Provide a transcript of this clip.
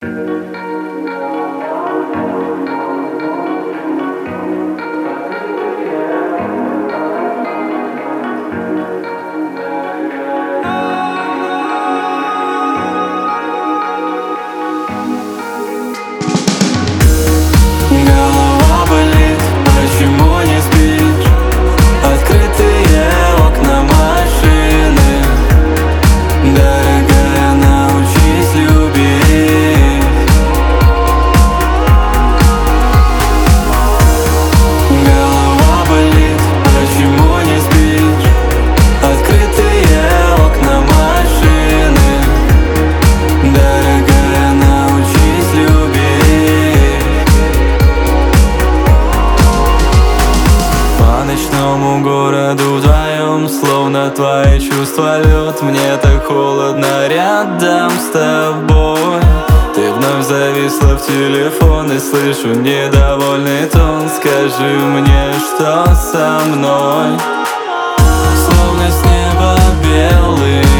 Голова болит, почему не спишь? Открытые окна машины. Дорогая, научись любить. Голова болит, почему не спишь? Открытые окна машины. Дорогая, научись любить. По ночному городу вдвоем, словно твои чувства лед. Мне так холодно рядом с тобой. Ты вновь зависла в телефон и слышу недовольный тон. Скажи мне, что со мной? Словно с неба белый